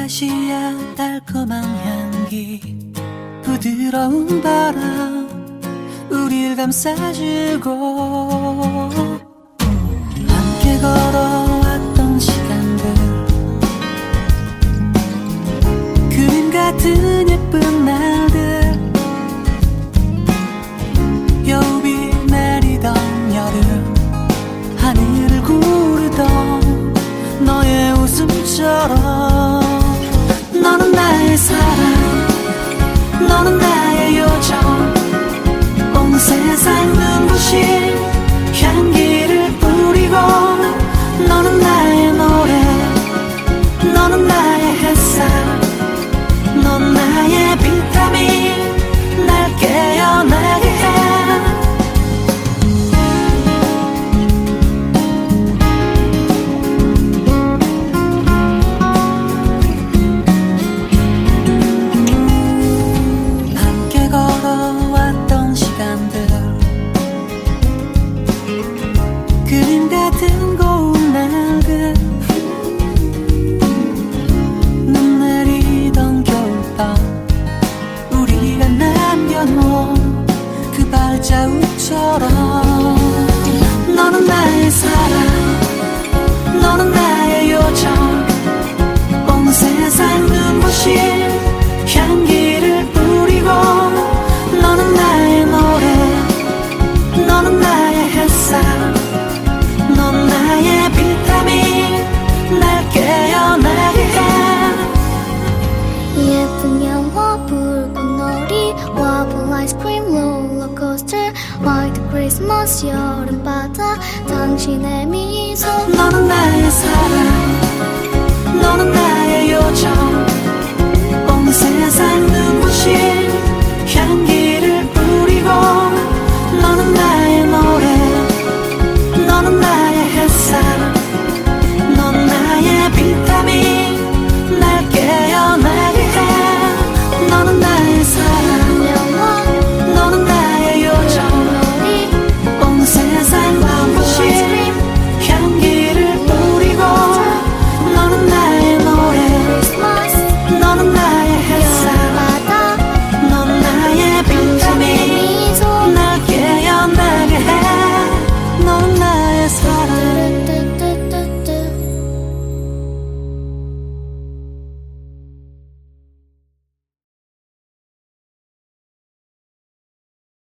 아카시아 달콤한 향기 부드러운 바람 우릴 감싸주고 함께 걸어왔던 시간들 그림 같은 예쁜 날들 여우비 내리던 여름 하늘을 구르던 너의 웃음처럼 너는 나의 사랑 너는 나의 요정 온 세상 눈부신 향기를 뿌리고 너는 나의 노래 너는 나의 햇살 넌 나의 비타민 날 깨어나게 해 그림 같은 고운 날들 눈 내리던 겨울밤 우리가 남겨놓은 그 발자국처럼 너는 나의 사랑 너는 나의 요정 온 세상 눈부신 향기를 뿌리고 너는 나의 노래 너는 나의 햇살 넌 나의 비타민 날 깨어나게 해 예쁜 영화 불꽃놀이 와플 아이스크림 롤러코스터 화이트 크리스마스 여름바다 당신의 미소 너는 나의